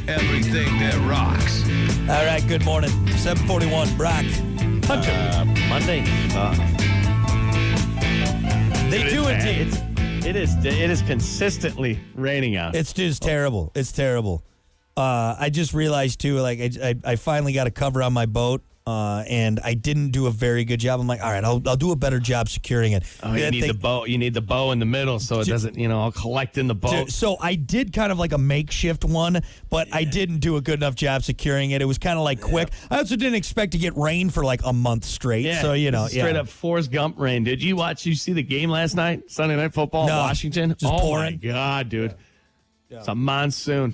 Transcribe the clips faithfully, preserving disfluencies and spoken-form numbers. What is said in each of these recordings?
everything that rocks. All right, good morning. seven forty-one, Brock. Hunter. Uh, Monday. Uh, they it do is, indeed. It's, it is. It is consistently raining out. It's just terrible. It's terrible. Uh, I just realized, too, like, I, I, I finally got a cover on my boat, uh, and I didn't do a very good job. I'm like, all right, I'll, I'll do a better job securing it. Oh, you That need thing- the bow. You need the bow in the middle so it doesn't, you know, all collect in the boat. So I did kind of like a makeshift one, but I didn't do a good enough job securing it. It was kind of like quick. I also didn't expect to get rain for like a month straight. Yeah, So, you know, straight yeah. up Forrest Gump rain. Did you watch? You see the game last night? Sunday Night Football, No, Washington. just oh pouring. my God, dude! It's a monsoon.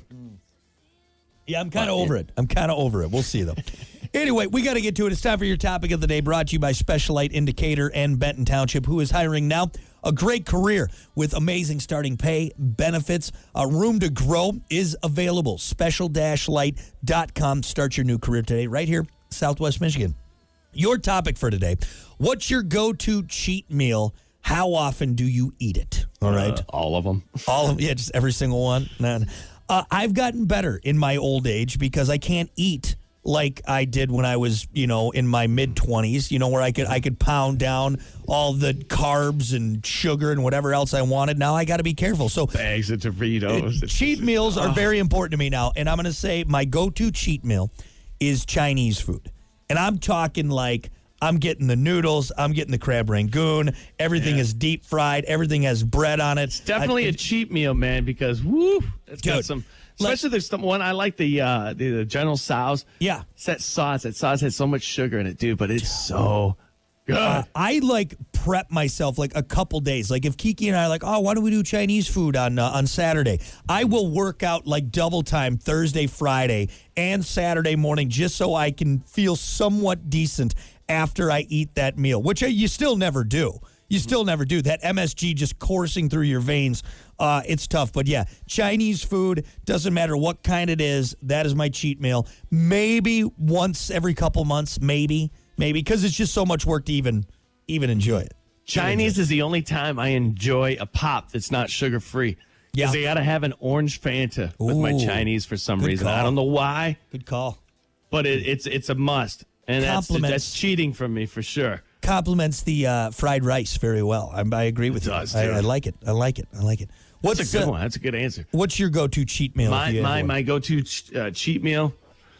Yeah, I'm kind of over it. I'm kind of over it. We'll see, though. Anyway, we got to get to it. It's time for your topic of the day, brought to you by Specialite Indicator and Benton Township, who is hiring now. A great career with amazing starting pay, benefits, a room to grow is available. special light dot com. Start your new career today right here, Southwest Michigan. Your topic for today, what's your go-to cheat meal? How often do you eat it? All right. Uh, all of them. All of yeah, just every single one. None. Uh, I've gotten better in my old age because I can't eat like I did when I was, you know, in my mid twenties. You know, where I could I could pound down all the carbs and sugar and whatever else I wanted. Now I got to be careful. So Bags of Doritos. uh, cheat meals are very important to me now, and I'm going to say my go-to cheat meal is Chinese food, and I'm talking like. I'm getting the noodles. I'm getting the crab rangoon. Everything Yeah. is deep fried. Everything has bread on it. It's definitely I- a cheap meal, man, because woo, it's got Dude, some. let- Especially there's some one I like the uh the, the General Tso's. Yeah. It's that sauce. That sauce has so much sugar in it, dude, but it's so good. Uh, I like prep myself like a couple days. Like if Kiki and I are like, oh, why don't we do Chinese food on uh, on Saturday? I will work out like double time Thursday, Friday, and Saturday morning just so I can feel somewhat decent after I eat that meal, which I, you still never do. You still never do. That M S G just coursing through your veins, uh, it's tough. But yeah, Chinese food, doesn't matter what kind it is, that is my cheat meal. Maybe once every couple months, maybe, maybe, because it's just so much work to even even enjoy it. Chinese is the only time I enjoy a pop that's not sugar free. Yeah. Because they got to have an orange Fanta with my Ooh, Chinese for some good reason. I call. don't know why, Good call. but it, it's it's a must. And that's, Compliments. that's cheating from me for sure. Compliments the uh, fried rice very well. I, I agree with It you. does, I, dude. I like it. I like it. I like it. What's That's a good uh, one. That's a good answer. What's your go-to cheat meal? My if you have my one? my go-to ch- uh, cheat meal.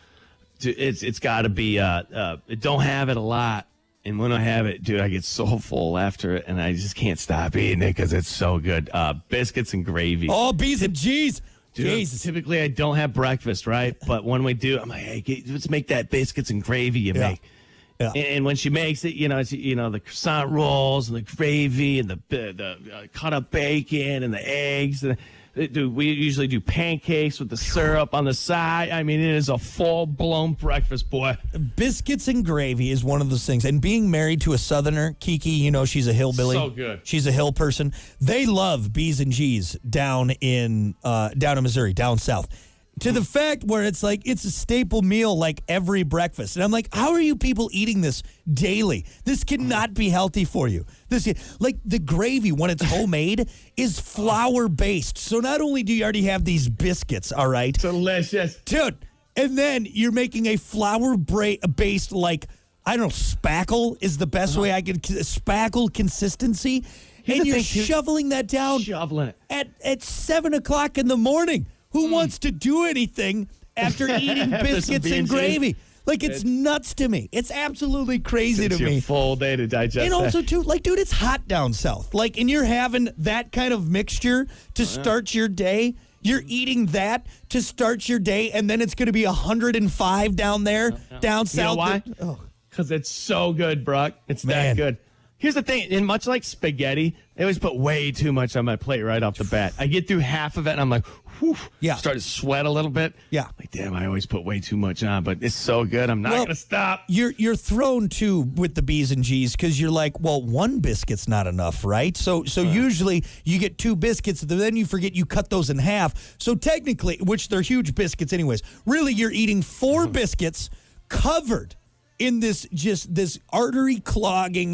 Dude, it's it's got to be. Uh, uh, don't have it a lot, and when I have it, dude, I get so full after it, and I just can't stop eating it because it's so good. Uh, biscuits and gravy. Oh, B's and G's. Dude, Jesus. typically I don't have breakfast, right? But when we do, I'm like, hey, get, let's make that biscuits and gravy you Yeah. make. Yeah. And, and when she makes it, you know, it's, you know, the croissant rolls and the gravy and the the uh, cut up bacon and the eggs. And, uh, dude, we usually do pancakes with the syrup on the side. I mean, it is a full blown breakfast, boy. Biscuits and gravy is one of those things. And being married to a Southerner, Kiki, you know, she's a hillbilly. So good. She's a hill person. They love B's and G's down in uh, down in Missouri, down south. To the fact where it's like it's a staple meal like every breakfast. And I'm like, how are you people eating this daily? This cannot be healthy for you. This like the gravy when it's homemade is flour based. So not only do you already have these biscuits, all right? Delicious. Dude, and then you're making a flour bra- based like I don't know, spackle is the best way I can spackle consistency. Here's and the you're thing, too. shoveling that down Shoveling it. at at seven o'clock in the morning. Who wants to do anything after eating After some biscuits B and and Gs? gravy? Like it's, It's- nuts to me. It's absolutely crazy It's to your me. full day to digest And that. also too, like, dude, it's hot down south. Like, and you're having that kind of mixture to start your day. You're eating that to start your day, and then it's going to be one hundred five down there, down You south. know why? Oh. Because it's so good, Brock. It's Man. that good. Here's the thing, and much like spaghetti, they always put way too much on my plate right off the bat. I get through half of it, and I'm like, whew, Yeah. start to sweat a little bit. Yeah. Like, damn, I always put way too much on, but it's so good. I'm not Well, going to stop. You're you're thrown too with the B's and G's because you're like, well, one biscuit's not enough, right? So so usually you get two biscuits, then you forget you cut those in half. So technically, which they're huge biscuits anyways, really you're eating four biscuits covered in this just this artery clogging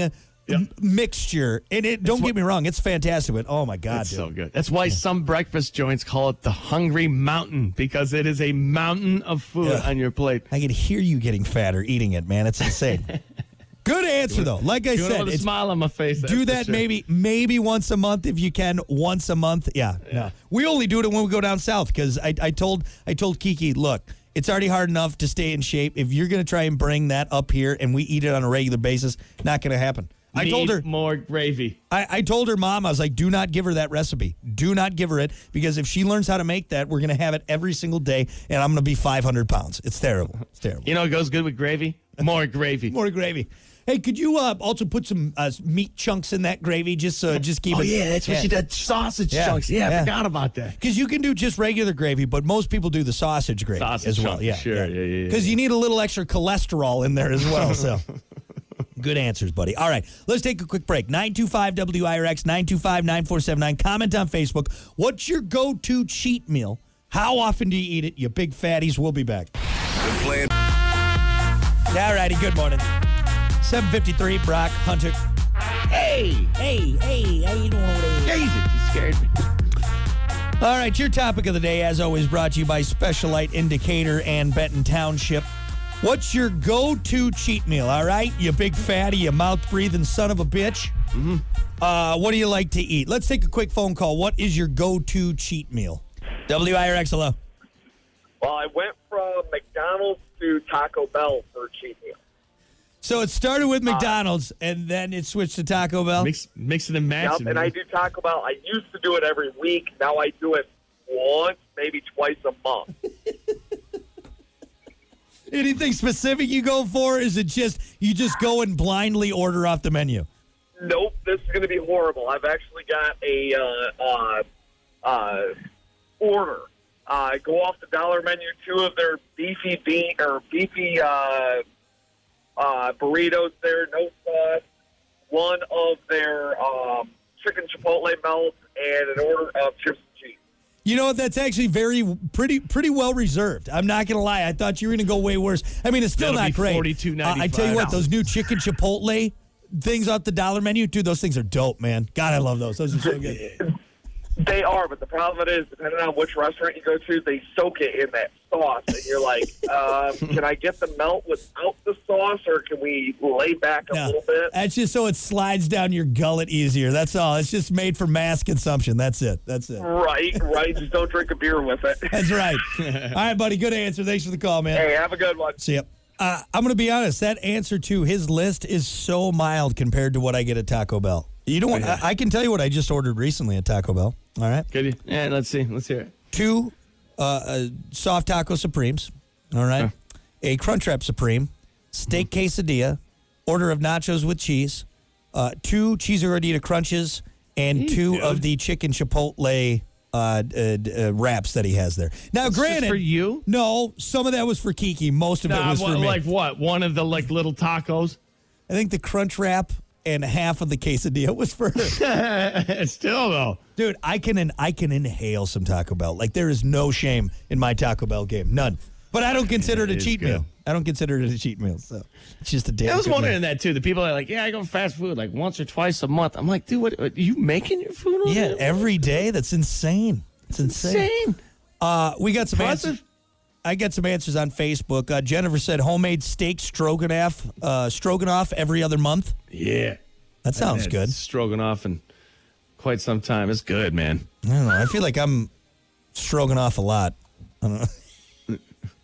m- mixture. And it don't get me wrong, it's fantastic, but oh my God, It's dude. so good. That's why some breakfast joints call it the Hungry Mountain, because it is a mountain of food Yeah. on your plate. I can hear you getting fatter eating it, man. It's insane. Good answer, though. Like I Doing it said, with a it's, smile on my face. do that's for that sure. maybe maybe once a month if you can. Once a month, yeah. No, we only do it when we go down south because I, I told I told Kiki, look, it's already hard enough to stay in shape. If you're going to try and bring that up here and we eat it on a regular basis, not going to happen. I Need told her more gravy. I, I told her mom, I was like, do not give her that recipe. Do not give her it because if she learns how to make that, we're going to have it every single day and I'm going to be five hundred pounds. It's terrible. It's terrible. You know what goes good with gravy? More gravy. More gravy. Hey, could you uh, also put some uh, meat chunks in that gravy just so just keep Oh, it? yeah, that's what she did. Sausage Yeah, chunks. Yeah, yeah. I forgot about that. Because you can do just regular gravy, but most people do the sausage gravy Sausage as well. chunks, Yeah, sure. Yeah, yeah, yeah, Because yeah. you need a little extra cholesterol in there as well. So, good answers, buddy. All right, let's take a quick break. nine two five W I R X, nine two five, nine four seven nine. Comment on Facebook. What's your go-to cheat meal? How often do you eat it? You big fatties. We'll be back. Been playing. All righty, good morning. seven fifty-three, Brock Hunter. Hey! Hey, hey, how you doing over there? Jesus, you scared me. All right, your topic of the day, as always, brought to you by Specialite Indicator and Benton Township. What's your go-to cheat meal, all right? You big fatty, you mouth-breathing son of a bitch. Mm-hmm. Uh, what do you like to eat? Let's take a quick phone call. What is your go-to cheat meal? W I R X, hello. Well, I went from McDonald's to Taco Bell for a cheat meal. So it started with McDonald's, and then it switched to Taco Bell? Mix, mix it and match Yep, it. and man. I do Taco Bell. I used to do it every week. Now I do it once, maybe twice a month. Anything specific you go for? Is it just, you just go and blindly order off the menu? Nope, this is going to be horrible. I've actually got a uh, uh, uh, order. Uh, go off the dollar menu, two of their beefy bean or beefy uh, uh, burritos there, no sauce. One of their um, chicken chipotle melts, and an order of chips and cheese. You know what? That's actually very pretty pretty well reserved. I'm not gonna lie. I thought you were gonna go way worse. I mean, it's still That'll not be great. forty-two ninety-five. Uh, I tell you what, those new chicken chipotle things off the dollar menu, dude, those things are dope, man. God, I love those. Those are so good. They are, but the problem is, depending on which restaurant you go to, they soak it in that sauce, and you're like, um, can I get the melt without the sauce, or can we lay back a No, little bit? that's just so it slides down your gullet easier. That's all. It's just made for mass consumption. That's it. That's it. Right, right. Just don't drink a beer with it. That's right. All right, buddy. Good answer. Thanks for the call, man. Hey, have a good one. See ya. Uh, I'm going to be honest. That answer to his list is so mild compared to what I get at Taco Bell. You know what? I, I can tell you what I just ordered recently at Taco Bell. All right. Could you? Yeah, let's see. Let's hear it. Two uh, uh, soft taco supremes. All right. Okay. A Crunchwrap Supreme, steak quesadilla, order of nachos with cheese, uh, two cheese gordita crunches, and two dude. of the chicken chipotle uh, uh, uh, wraps that he has there. Now, That's just granted, for you? No, some of that was for Kiki. Most of it Nah, was what, for me. like what? One of the like little tacos? I think the crunch wrap and half of the quesadilla was for her. Still though. Dude, I can in, I can inhale some Taco Bell. Like, there is no shame in my Taco Bell game. None. But I don't consider it a it is cheat good. meal. I don't consider it a cheat meal. So it's just a damn I was good wondering meal. that too. The people are like, yeah, I go fast food like once or twice a month. I'm like, dude, what are you making your food? over Yeah, there? every day. That's insane. It's insane. Insane. Uh, we got some Impressive. answers. I got some answers on Facebook. Uh, Jennifer said homemade steak stroganoff, uh, stroganoff every other month. Yeah. That sounds Had good. Stroganoff in quite some time. It's good, man. I don't know. I feel like I'm stroganoff a lot. I don't know.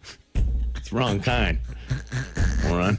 It's wrong kind. Moron.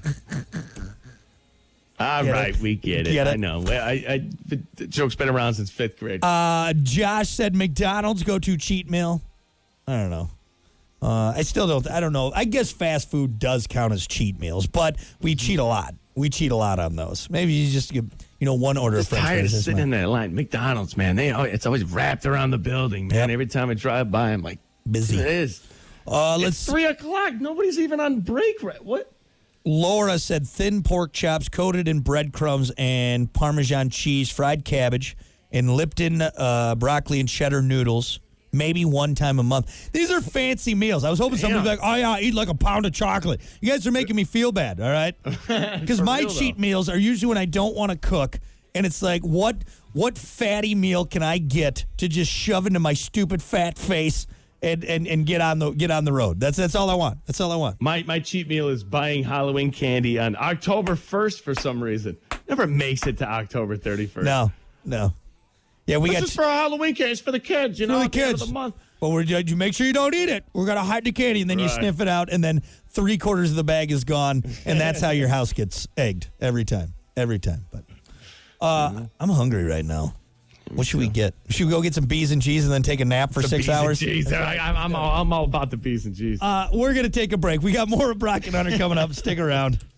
All Get right, it? we get it. Get it? I know. I, I, the joke's been around since fifth grade. Uh, Josh said McDonald's go-to cheat meal. I don't know. Uh, I still don't. I don't know. I guess fast food does count as cheat meals, but we cheat a lot. We cheat a lot on those. Maybe you just give, you know, one order I'm of French tired of fries. That's sitting my- in that line. McDonald's, man. They al- it's always wrapped around the building, man. Yep. Every time I drive by, I'm like, Busy. It is. Uh, It's let's. three o'clock. Nobody's even on break. Right? What? Laura said thin pork chops coated in breadcrumbs and Parmesan cheese, fried cabbage, and Lipton uh, broccoli and cheddar noodles. maybe one time a month. These are fancy meals. I was hoping somebody would be like, oh, yeah, I eat like a pound of chocolate. You guys are making me feel bad, all right? Because my real, cheat though. meals are usually when I don't want to cook, and it's like, what what fatty meal can I get to just shove into my stupid fat face and, and, and get on the get on the road? That's that's all I want. That's all I want. My my cheat meal is buying Halloween candy on October first for some reason. Never makes it to October thirty-first. No, no. Yeah, we This got is for Halloween candy. It's for the kids, you know, the at the end of kids. the month. But we're you make sure you don't eat it. We're gonna hide the candy, and then you Right. sniff it out, and then three quarters of the bag is gone, and that's how your house gets egged every time, every time. But uh, I'm hungry right now. What should we get? Should we go get some B's and G's and then take a nap for The six B's and hours? G's. I, I'm, I'm, all, I'm all about the B's and G's. Uh, we're gonna take a break. We got more of Brock and Hunter coming up. Stick around.